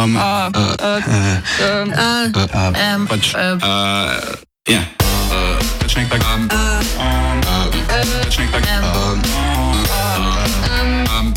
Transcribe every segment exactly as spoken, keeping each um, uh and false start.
Um, uh, uh, uh, um, uh, uh, um, pač, uh, ja, pač nek tak, um, um, pač nek tak, um, um,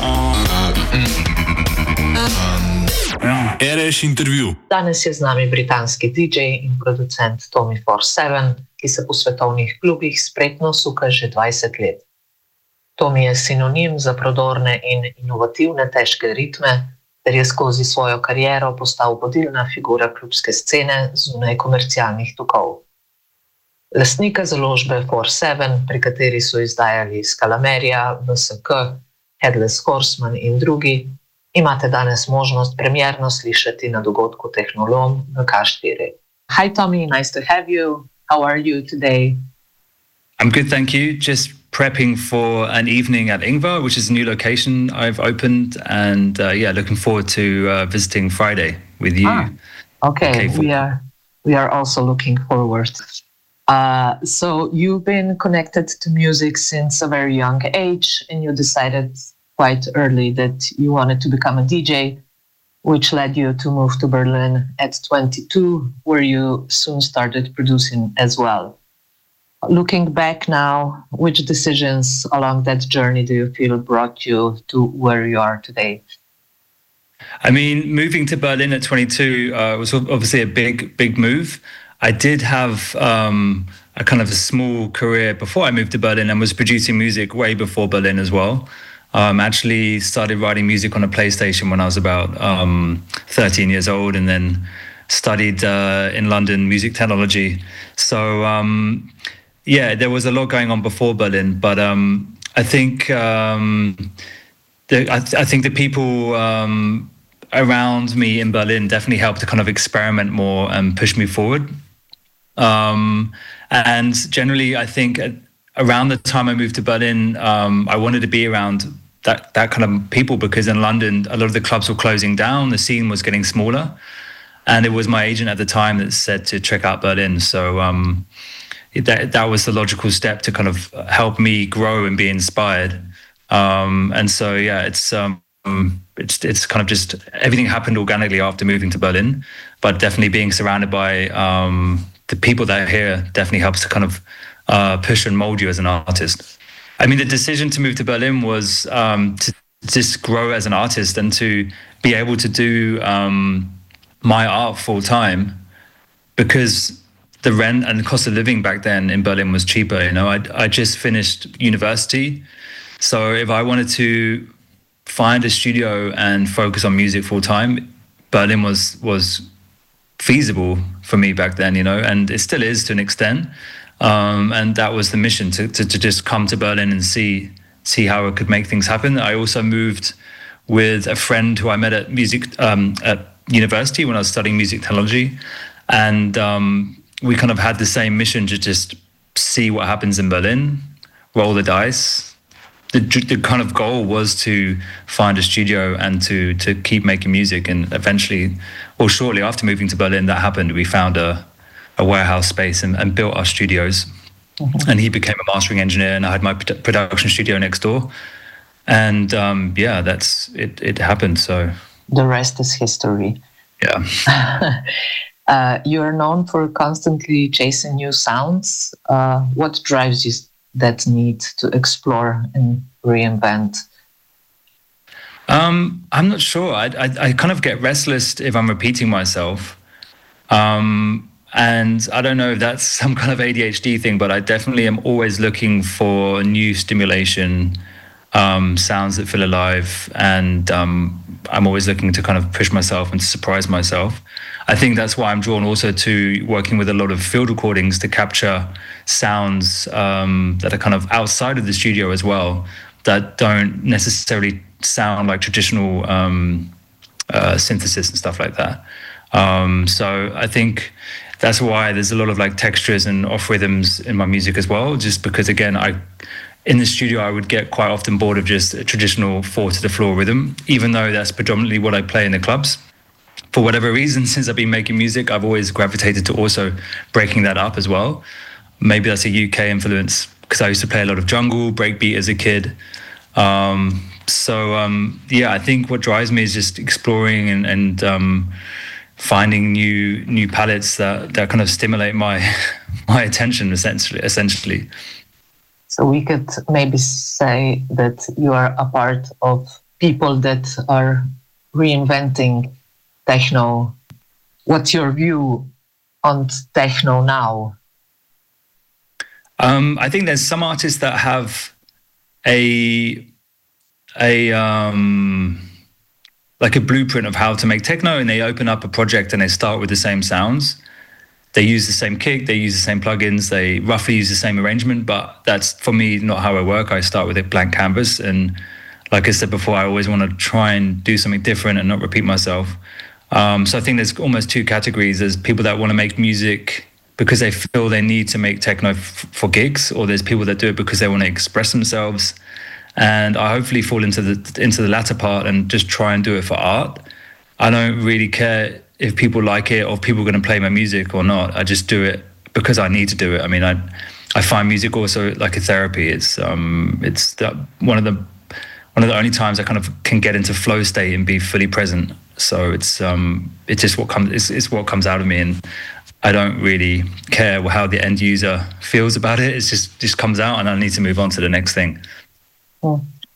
um, Ereš intervju. Danes je z nami britanski D J in producent Tommy four seven, ki se po svetovnih klubih spretno suka že dvajset let. Tommy je sinonim za prodorne in inovativne težke ritme, ter je skozi svojo kariero postal vodilna figura klubske scene zunaj komercialnih tokov. Lastnika založbe four seven, pri kateri so izdajali Skalamerija, V S K, Headless Horseman in drugi, imate danes možnost premierno slišati na dogodku Tehnolom v K four. Hi Tommy, nice to have you. How are you today? I'm good, thank you. Just prepping for an evening at Ingvar, which is a new location I've opened, and uh, yeah, looking forward to uh, visiting Friday with you. Ah, okay, we are we are also looking forward. Uh, so you've been connected to music since a very young age, and you decided quite early that you wanted to become a D J, which led you to move to Berlin at twenty-two, where you soon started producing as well. Looking back now, which decisions along that journey do you feel brought you to where you are today? I mean, moving to Berlin at twenty-two uh, was obviously a big, big move. I did have um, a kind of a small career before I moved to Berlin and was producing music way before Berlin as well. Um, actually started writing music on a PlayStation when I was about um, thirteen years old, and then studied uh, in London music technology. So, um, yeah, there was a lot going on before Berlin, but um, I think um, the, I, th- I think the people um, around me in Berlin definitely helped to kind of experiment more and push me forward. Um, and generally, I think around the time I moved to Berlin, um, I wanted to be around that that kind of people, because in London, a lot of the clubs were closing down, the scene was getting smaller, and it was my agent at the time that said to check out Berlin. So. Um, That that was the logical step to kind of help me grow and be inspired, um, and so yeah, it's um, it's it's kind of just everything happened organically after moving to Berlin, but definitely being surrounded by um, the people that are here definitely helps to kind of uh, push and mold you as an artist. I mean, the decision to move to Berlin was um, to just grow as an artist and to be able to do um, my art full time, because the rent and the cost of living back then in Berlin was cheaper. You know, I I just finished university, so if I wanted to find a studio and focus on music full time, Berlin was was feasible for me back then. You know, and it still is to an extent. Um, and that was the mission, to, to to just come to Berlin and see see how I could make things happen. I also moved with a friend who I met at music um, at university when I was studying music technology, and. Um, we kind of had the same mission to just see what happens in Berlin, roll the dice. The, the kind of goal was to find a studio and to to keep making music. And eventually, or shortly after moving to Berlin, that happened. We found a, a warehouse space and, and built our studios. Mm-hmm. And he became a mastering engineer, and I had my production studio next door. And um, yeah, that's it. It happened. So the rest is history. Yeah. Uh, you are known for constantly chasing new sounds. Uh, what drives you that need to explore and reinvent? Um, I'm not sure. I, I, I kind of get restless if I'm repeating myself. Um, and I don't know if that's some kind of A D H D thing, but I definitely am always looking for new stimulation, um, sounds that feel alive. And um, I'm always looking to kind of push myself and to surprise myself. I think that's why I'm drawn also to working with a lot of field recordings to capture sounds um, that are kind of outside of the studio as well, that don't necessarily sound like traditional um, uh, synthesis and stuff like that. Um, so I think that's why there's a lot of like textures and off rhythms in my music as well, just because, again, I in the studio I would get quite often bored of just a traditional four to the floor rhythm, even though that's predominantly what I play in the clubs. For whatever reason, since I've been making music, I've always gravitated to also breaking that up as well. Maybe that's a U K influence, because I used to play a lot of jungle, breakbeat as a kid. Um, so um, yeah, I think what drives me is just exploring and, and um, finding new new palettes that, that kind of stimulate my my attention essentially essentially. So we could maybe say that you are a part of people that are reinventing techno. What's your view on techno now? Um, I think there's some artists that have a a um, like a blueprint of how to make techno, and they open up a project and they start with the same sounds. They use the same kick, they use the same plugins, they roughly use the same arrangement, but that's for me not how I work. I start with a blank canvas, and like I said before, I always want to try and do something different and not repeat myself. Um, so I think there's almost two categories. There's people that want to make music because they feel they need to make techno f- for gigs, or there's people that do it because they want to express themselves. And I hopefully fall into the into the latter part and just try and do it for art. I don't really care if people like it or if people are going to play my music or not. I just do it because I need to do it. I mean, I I find music also like a therapy. It's um it's the, one of the one of the only times I kind of can get into flow state and be fully present. So it's um it's just what comes it's, it's what comes out of me, and I don't really care how the end user feels about it. It's just just comes out, and I need to move on to the next thing. Hmm.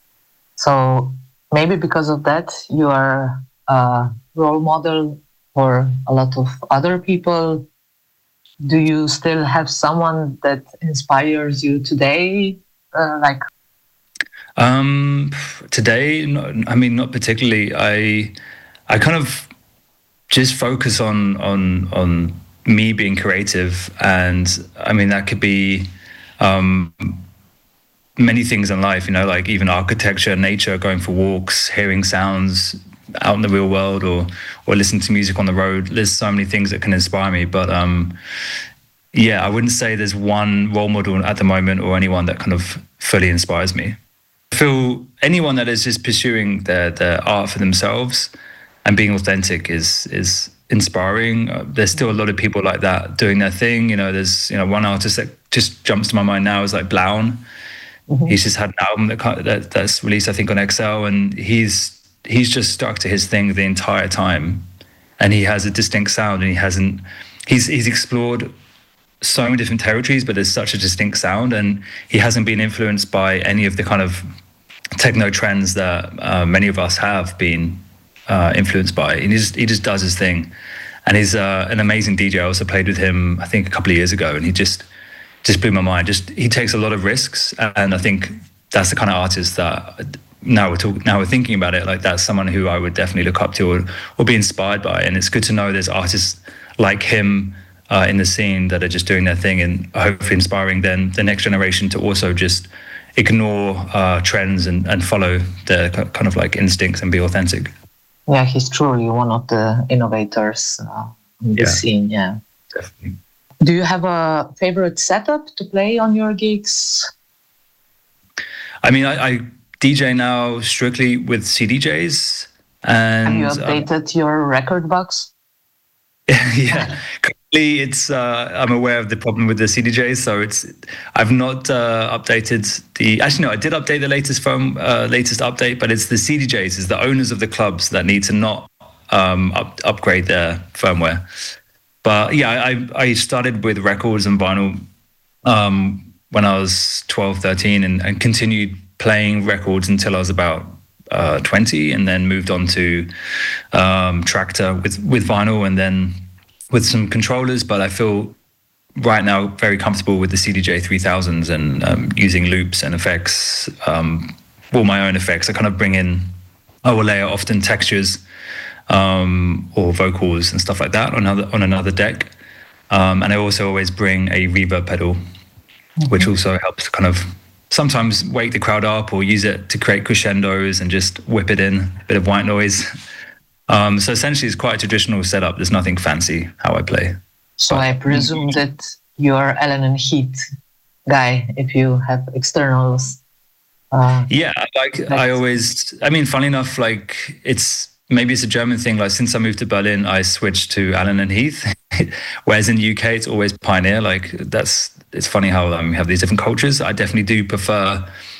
So maybe because of that, you are a role model for a lot of other people. Do you still have someone that inspires you today? Uh, like um, today, no, I mean, not particularly. I I kind of just focus on on on me being creative, and I mean that could be um, many things in life, you know, like even architecture, nature, going for walks, hearing sounds out in the real world, or or listening to music on the road. There's so many things that can inspire me, but um, yeah, I wouldn't say there's one role model at the moment or anyone that kind of fully inspires me. I feel anyone that is just pursuing their their art for themselves and being authentic is is inspiring. Uh, there's still a lot of people like that doing their thing. You know, there's you know one artist that just jumps to my mind now is like Blaun. Mm-hmm. He's just had an album that, that that's released, I think, on X L, and he's he's just stuck to his thing the entire time, and he has a distinct sound, and he hasn't he's he's explored so many different territories, but there's such a distinct sound, and he hasn't been influenced by any of the kind of techno trends that uh, many of us have been uh, influenced by. And he just he just does his thing, and he's uh, an amazing D J. I also played with him, I think, a couple of years ago, and he just just blew my mind. Just he takes a lot of risks, and I think that's the kind of artist that now we're talking, now we're thinking about it, like that's someone who I would definitely look up to or, or be inspired by. And it's good to know there's artists like him uh, in the scene that are just doing their thing, and hopefully inspiring then the next generation to also just ignore uh, trends and, and follow their kind of like instincts and be authentic. Yeah, he's truly one of the innovators uh, in the yeah, scene. Yeah, definitely. Do you have a favorite setup to play on your gigs? I mean, I, I D J now strictly with C D Js. And have you updated uh, your record box? Yeah, currently it's. Uh, I'm aware of the problem with the C D Js, so it's. I've not uh, updated the. Actually, no, I did update the latest phone, uh, latest update, but it's the C D Js, it's the owners of the clubs that need to not um, up, upgrade their firmware. But yeah, I, I started with records and vinyl um, when I was twelve, thirteen, and, and continued playing records until I was about uh, twenty, and then moved on to um, Traktor with, with vinyl, and then with some controllers. But I feel right now very comfortable with the C D J three thousands and um, using loops and effects, um, all my own effects. I kind of bring in, I will layer often textures um, or vocals and stuff like that on another, on another deck. Um, and I also always bring a reverb pedal, mm-hmm. which also helps kind of sometimes wake the crowd up or use it to create crescendos and just whip it in, a bit of white noise. Um, so essentially it's quite a traditional setup. There's nothing fancy how I play. So but, I presume that you're Allen and Heath guy if you have externals. Uh, yeah, like next. I always, I mean, funny enough, like it's, maybe it's a German thing. Like since I moved to Berlin, I switched to Allen and Heath, whereas in the U K, it's always Pioneer. Like that's, it's funny how um, we have these different cultures. I definitely do prefer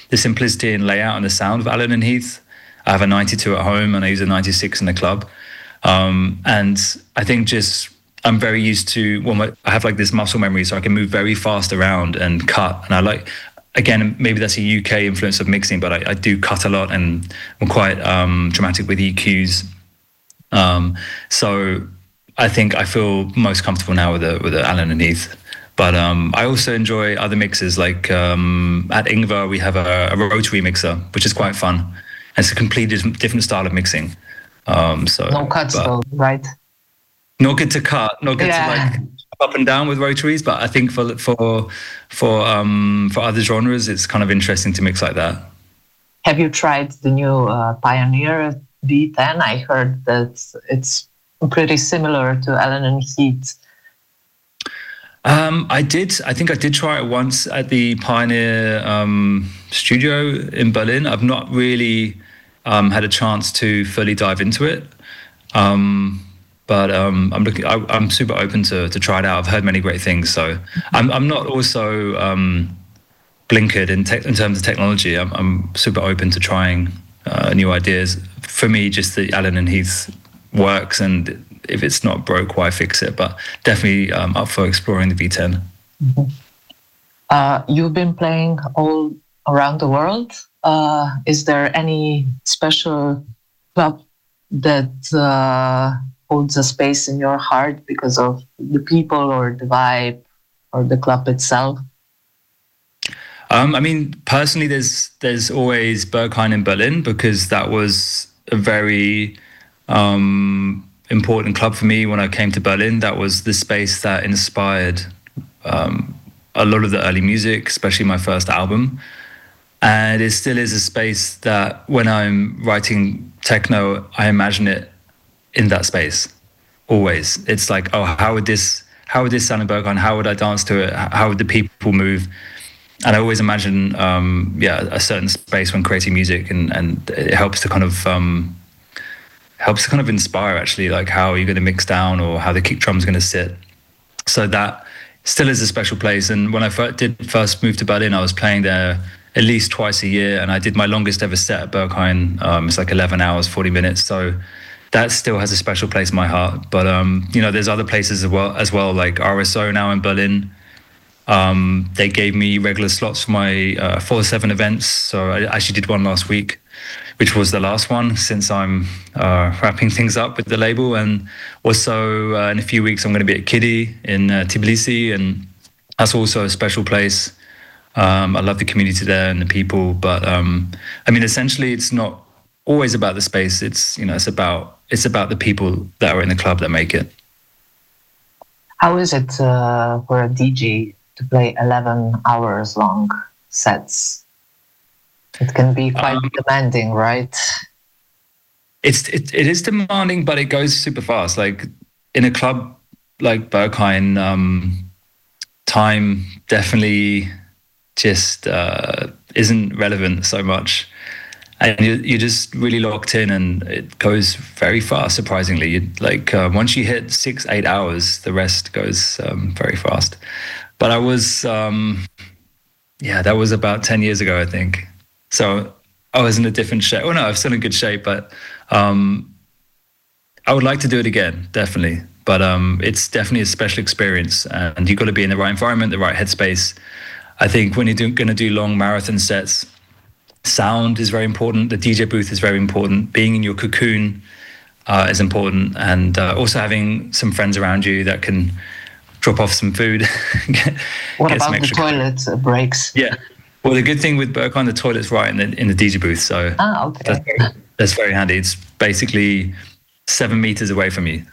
the simplicity and layout and the sound of Allen and Heath. I have a ninety-two at home and I use a ninety-six in the club. Um, and I think just I'm very used to, well, my, I have like this muscle memory, so I can move very fast around and cut. And I like, again, maybe that's a U K influence of mixing, but I, I do cut a lot and I'm quite um, dramatic with E Qs. Um, so I think I feel most comfortable now with the, with the Allen and Heath. But um, I also enjoy other mixers. Like um, at Ingvar, we have a, a rotary mixer, which is quite fun. It's a completely different style of mixing. Um, so no cuts though, right? Not good to cut, not good yeah. to like up and down with rotaries. But I think for for for um, for other genres, it's kind of interesting to mix like that. Have you tried the new uh, Pioneer V ten? I heard that it's pretty similar to Allen and Heath. Um, I did. I think I did try it once at the Pioneer um, studio in Berlin. I've not really um, had a chance to fully dive into it, um, but um, I'm looking. I, I'm super open to to try it out. I've heard many great things, so I'm I'm not also um, blinkered in te- in terms of technology. I'm I'm super open to trying uh, new ideas. For me, just the Allen and Heath works, and if it's not broke, why fix it? But definitely um, up for exploring the V ten. Mm-hmm. Uh, you've been playing all around the world. Uh, is there any special club that uh, holds a space in your heart because of the people or the vibe or the club itself? Um, I mean, personally, there's there's always Berghain in Berlin, because that was a very um, important club for me when I came to Berlin. That was the space that inspired um, a lot of the early music, especially my first album. And it still is a space that when I'm writing techno, I imagine it in that space, always. It's like, oh, how would this, how would this sound in Berghain? How would I dance to it? How would the people move? And I always imagine, um, yeah, a certain space when creating music, and, and it helps to kind of, um, helps to kind of inspire actually, like how you're going to mix down or how the kick drum's going to sit. So that still is a special place. And when I first did first move to Berlin, I was playing there at least twice a year, and I did my longest ever set at Berghain. Um, it's like eleven hours, forty minutes. So that still has a special place in my heart. But um, you know, there's other places as well, as well, like R S O now in Berlin. Um, they gave me regular slots for my uh, four seven events. So I actually did one last week, which was the last one since I'm uh, wrapping things up with the label. And also uh, in a few weeks, I'm going to be at Kiddy in uh, Tbilisi, and that's also a special place. Um, I love the community there and the people, but um, I mean, essentially, it's not always about the space. It's, you know, it's about it's about the people that are in the club that make it. How is it uh, for a D J to play eleven hours long sets? It can be quite um, demanding, right? It's it, it is demanding, but it goes super fast. Like in a club like Berghain, um, time definitely just uh, isn't relevant so much, and you, you're just really locked in, and it goes very fast. Surprisingly, you, like uh, once you hit six, eight hours, the rest goes um, very fast. But I was, um, yeah, that was about ten years ago, I think. So I was in a different shape. Oh no, I'm still in good shape, but um, I would like to do it again, definitely. But um, it's definitely a special experience, and you've got to be in the right environment, the right headspace. I think when you're going to do long marathon sets, sound is very important. The D J booth is very important. Being in your cocoon uh, is important, and uh, also having some friends around you that can drop off some food. get, what get about the toilet breaks? Yeah. Well, the good thing with Berghain, the toilet's right in the in the D J booth, so ah, okay. that's, very, that's very handy. It's basically seven meters away from you.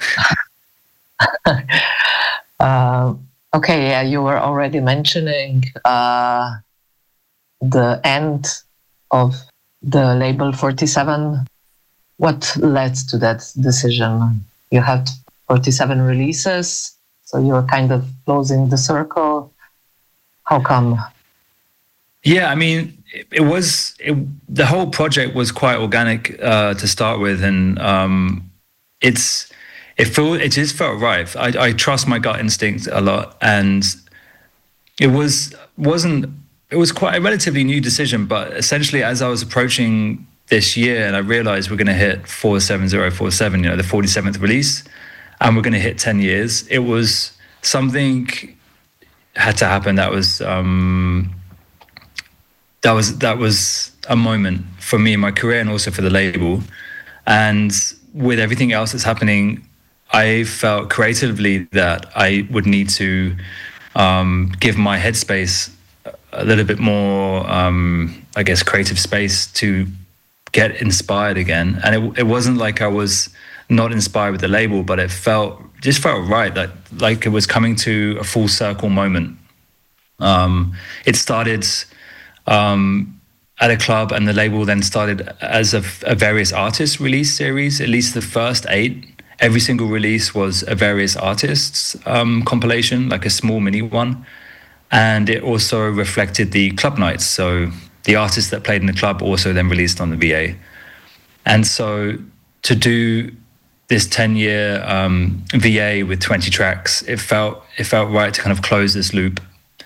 uh, okay, yeah, you were already mentioning uh, the end of the label forty-seven. What led to that decision? You had forty-seven releases, so you're kind of closing the circle. How come? Yeah, I mean, it, it was it, the whole project was quite organic uh, to start with, and um, it's it felt it just felt right. I, I trust my gut instinct a lot, and it was wasn't it was quite a relatively new decision, but essentially as I was approaching this year and I realized we're going to hit four seven zero four seven, you know, the forty-seventh release, and we're going to hit ten years, it was something had to happen. That was, um, that was, that was a moment for me in my career and also for the label. And with everything else that's happening, I felt creatively that I would need to um, give my headspace a little bit more, um, I guess, creative space to get inspired again. And it, it wasn't like I was not inspired with the label, but it felt just felt right, that like it was coming to a full circle moment. Um, it started um, at a club, and the label then started as a, a various artists release series. At least the first eight, every single release was a various artists um, compilation, like a small mini one. And it also reflected the club nights. So the artists that played in the club also then released on the V A. And so to do this ten-year um, V A with twenty tracks, it felt it felt right to kind of close this loop.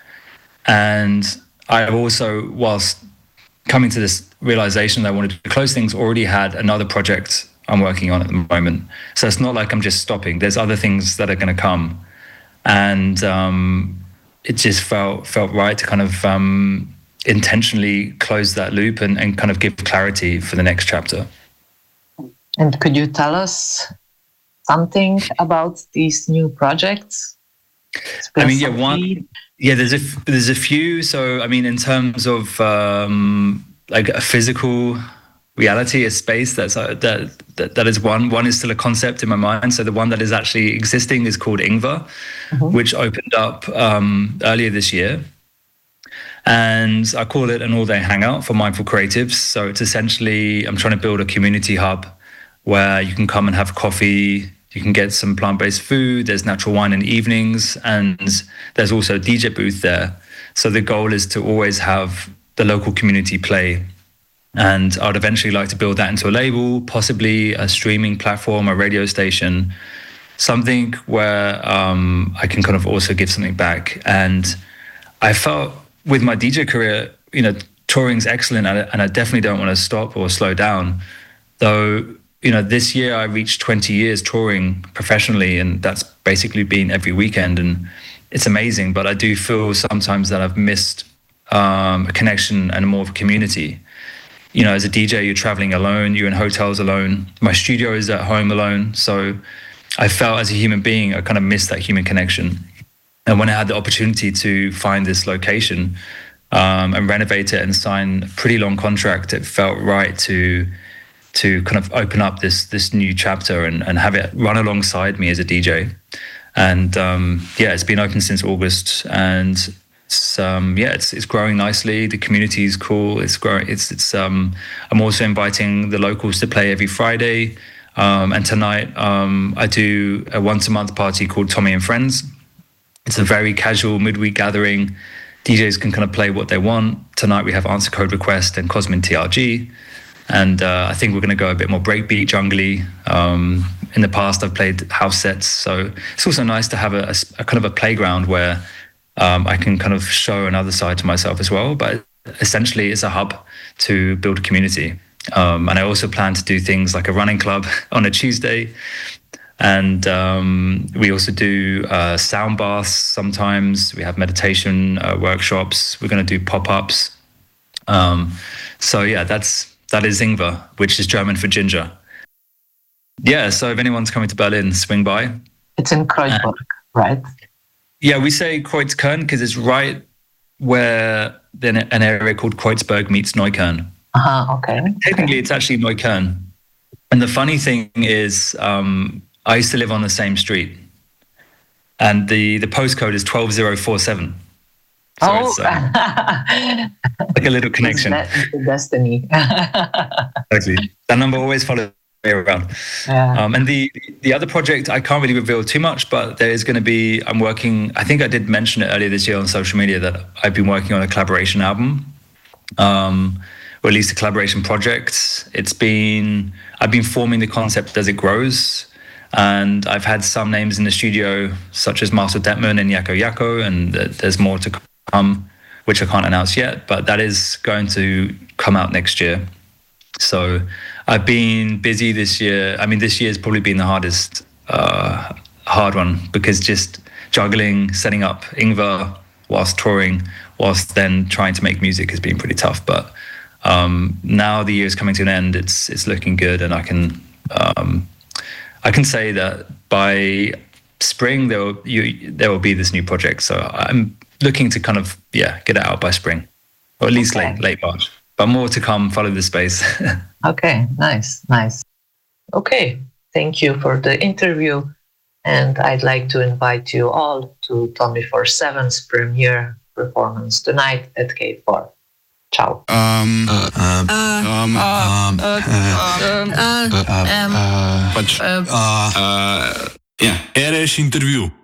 And I also, whilst coming to this realization that I wanted to close things, already had another project I'm working on at the moment. So it's not like I'm just stopping. There's other things that are going to come. And um, it just felt felt right to kind of um, intentionally close that loop and, and kind of give clarity for the next chapter. And could you tell us something about these new projects? I mean, yeah, one, yeah, there's a, there's a few. So, I mean, in terms of um, like a physical reality, a space, that's uh, that, that that is one. One is still a concept in my mind. So the one that is actually existing is called Ingvar, mm-hmm. which opened up um, earlier this year. And I call it an all-day hangout for mindful creatives. So it's essentially, I'm trying to build a community hub where you can come and have coffee, you can get some plant-based food, there's natural wine in the evenings, and there's also a D J booth there. So the goal is to always have the local community play. And I'd eventually like to build that into a label, possibly a streaming platform, a radio station, something where um, I can kind of also give something back. And I felt with my D J career, you know, touring's excellent, and I, and I definitely don't want to stop or slow down. Though, you know, this year I reached twenty years touring professionally, and that's basically been every weekend, and it's amazing. But I do feel sometimes that I've missed um, a connection and more of a community. You know, as a D J, you're traveling alone, you're in hotels alone. My studio is at home alone. So I felt as a human being, I kind of missed that human connection. And when I had the opportunity to find this location um, and renovate it and sign a pretty long contract, it felt right to to kind of open up this this new chapter and, and have it run alongside me as a D J. And um, yeah, it's been open since August, and it's, um, yeah, it's it's growing nicely. The community is cool. It's growing. It's it's. Um, I'm also inviting the locals to play every Friday, um, and tonight um, I do a once a month party called Tommy and Friends. It's a very casual midweek gathering. D Js can kind of play what they want. Tonight we have Answer Code Request and Cosmin T R G. And uh, I think we're going to go a bit more breakbeat, jungly. Um, in the past, I've played house sets. So it's also nice to have a, a, a kind of a playground where um, I can kind of show another side to myself as well. But essentially, it's a hub to build a community. Um, and I also plan to do things like a running club on a Tuesday. And um, we also do uh, sound baths sometimes. We have meditation uh, workshops. We're going to do pop-ups. Um, so yeah, that's that is Ingvar, which is German for ginger. Yeah, so if anyone's coming to Berlin, swing by. It's in Kreuzberg, uh, right? Yeah, we say Kreuzkern because it's right where then an area called Kreuzberg meets Neukölln. Uh-huh, okay. Technically, okay. It's actually Neukölln. And the funny thing is, um, I used to live on the same street, and the, the postcode is twelve zero four seven. So oh, it's um, like a little connection. It's de- destiny. Exactly. That number always follows me around. Yeah. Um, and the the other project, I can't really reveal too much, but there is going to be, I'm working, I think I did mention it earlier this year on social media that I've been working on a collaboration album, um, or at least a collaboration project. It's been, I've been forming the concept as it grows. And I've had some names in the studio, such as Marcel Detman and Yako Yako, and there's more to come. which I can't announce yet, but that is going to come out next year. So I've been busy this year. I mean, this year has probably been the hardest, uh, hard one, because just juggling, setting up Ingvar whilst touring, whilst then trying to make music has been pretty tough. But um, now the year is coming to an end. It's it's looking good, and I can um, I can say that by spring there will you, there will be this new project. So I'm looking to kind of yeah get it out by spring, or at least okay. late late March. But more to come. Follow the space. Okay, nice, nice. Okay, thank you for the interview. And I'd like to invite you all to Tommy forty-seven's premiere performance tonight at K four. Ciao. Um, uh, um, um, um, uh, um, uh, um, uh, pač, uh, uh, uh, yeah. R S intervju.